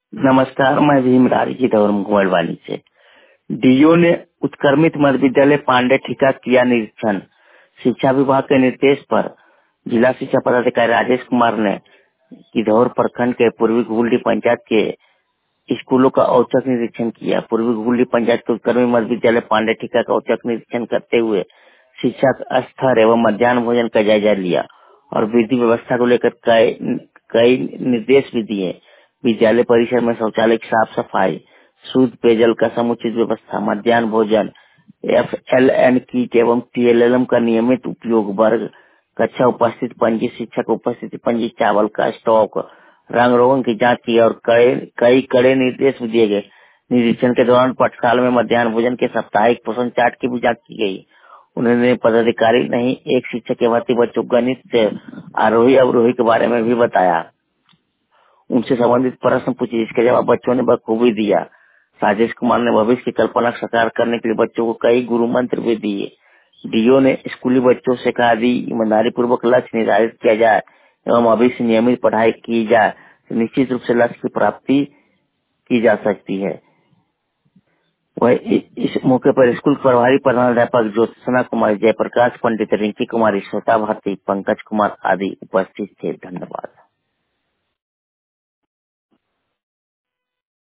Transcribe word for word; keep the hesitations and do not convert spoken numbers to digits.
नमस्कार, मैं भीमराज की धर्म मोबाइल से। डीओ ने उत्क्रमित मध्य विद्यालय पांडे ठिका किया निरीक्षण। शिक्षा विभाग के निर्देश पर जिला शिक्षा पदाधिकारी राजेश कुमार ने किधौर प्रखंड के पूर्वी घुगुल्डी पंचायत के स्कूलों का औचक निरीक्षण किया। पूर्वी घुगुल्डी पंचायत के उत्क्रमित मध्य विद्यालय पांडे ठिका का औचक निरीक्षण करते हुए शिक्षा का स्तर एवं मध्याह्न भोजन का जायजा लिया और विधि व्यवस्था को लेकर कई कई निर्देश भी दिए। विद्यालय परिसर में शौचालय की साफ सफाई, शुद्ध पेयजल का समुचित व्यवस्था, मध्याह्न भोजन, एफ एल एन किट एवं टी एल एल एम का नियमित उपयोग, वर्ग कक्षा उपस्थित पंजी, शिक्षक उपस्थिति पंजी, चावल का स्टॉक, रंग रोगन की जांच की और कई कई कड़े निर्देश भी दिए गए। निरीक्षण के दौरान पाठशाला में मध्याह्न भोजन के साप्ताहिक पोषण चार्ट की भी जांच की गई। उन्होंने पदाधिकारी नहीं एक शिक्षक के भांति बच्चों को गणित आरोही अवरोही के बारे में भी बताया। उनसे संबंधित प्रश्न पूछे जिसके जवाब बच्चों ने बखूबी दिया। राजेश कुमार ने भविष्य की कल्पना साकार करने के लिए बच्चों को कई गुरु मंत्र भी दिए। डीओ ने स्कूली बच्चों से कहा दी ईमानदारी पूर्वक लक्ष्य निर्धारित किया जाए एवं भविष्य नियमित पढ़ाई की जाए तो निश्चित रूप से लक्ष्य की प्राप्ति की जा सकती है। वह इस मौके पर स्कूल प्रभारी प्रधानाध्यापक ज्योत्सना कुमारी, जयप्रकाश पंडित, रिंकी कुमारी, श्वेता भारती, पंकज कुमार आदि उपस्थित थे। धन्यवाद।